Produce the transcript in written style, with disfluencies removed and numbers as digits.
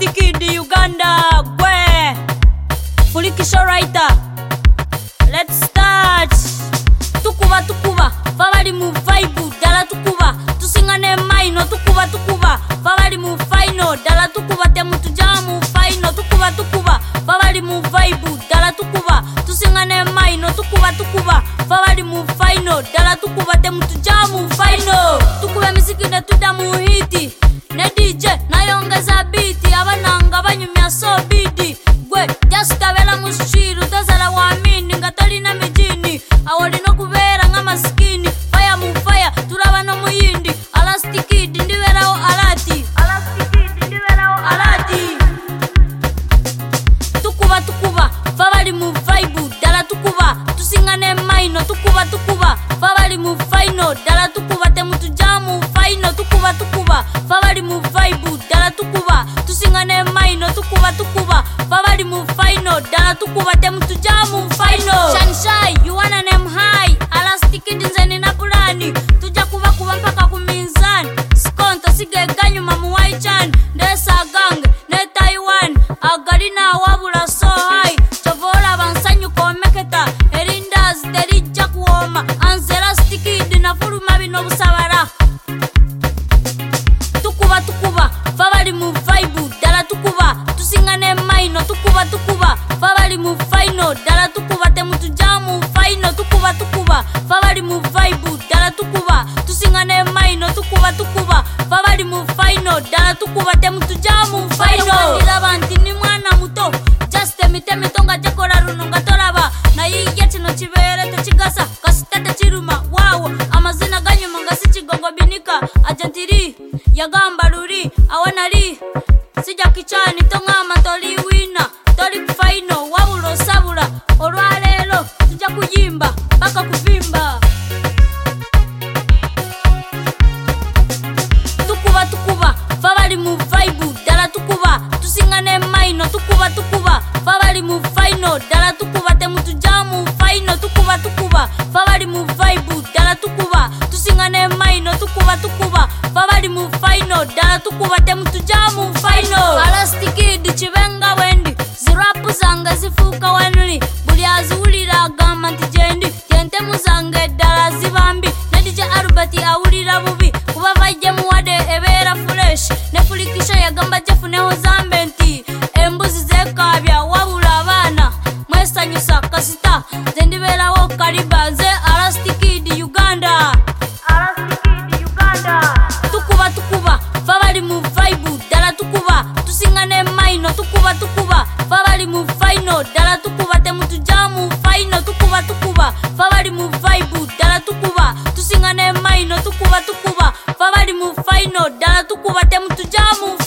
Elastic Kid Uganda, gwe Fulikisho writer. Let's start. Tukuba Fabali mu vibe dala tukuba tusingane maino tukuba Fabali mu final dala tukuba temutu jamu final tukuba Fabali mu vibe dala tukuba tusingane maino tukuba Fabali mu final dala tukuba temutu jamu final tukuba miziki ne tudamu hiti ne DJ nayongeza beat abananga banyumya so bidi gwe just tabela mushiru tazala wamini ngatoli na mijini awoli no kubera ngama skini fire mu fire turaba no muyindi Elastic Kid ndiweraho alati tukuba Fabali mu vibe dala tukuba tusingane maino tukuba Fabali mu final dala tukuba temutu jamu final tukuba Fabali mu vibe dala tukuba tusingane maino tukuba Fabali mu final dala tukuba temutu jamu final Shanshai you wanna name high Elastic Kid nzeni na pulani tuja kuba mpaka kuminzani skonto sigeganyu mamu waichan ndesa gang ne Taiwan agalina wabula so high chovola bansanyu komeketa erindas derija kuoma anze Elastic Kid na fuluma bino busabara tukuba Fabali mu vibe dala tukuba tusingane maino tukuba Fabali mu final dala tukuba temutu jamu final tukuba Fabali mu vibe dala tukuba tusingane maino tukuba Fabali mu final dala tukuba temutu jamu final ilabanti ni mwana muto just mitonga jakora rununga toraba na yiye kino kibere tekigasa kasitete kiruma wow amazina ganyuma ngasikigongo binika agentiri yagamba luri awanali sija kichani tongama toli wina toli final wabulo sabula olwalelo tujja kuyimba paka kuvimba tukuba Fabali mu vibe dala tukuba tusingane maino tukuba Fabali mu final dala tukuba temutu jamu final tukuba Fabali mu vibe dala tukuba tusingane maino tukuba Fabali mu final dala tukuba temutu jamu final Elastic Kid chibenga wendi zirapu zange zifuka wenuli buli aziwulira agamba nti jendi tente muzange dala zibambi ne DJ Albert awulira bubi kuba vajje muwade ebera fresh ne Fulikisho yagamba jefuneho zambe nti embuzi zekabya wabula abana mwesanyusa kasita zendiberawo kaliba nze Elastic Kid Uganda tukuba Fabali mu vibe dala tukuba tusingane maino tukuba Fabali mu final dala tukuba temutu jamu final tukuba Fabali mu vibe dala tukuba tusingane maino tukuba Fabali mu final dala tukuba temutu jamu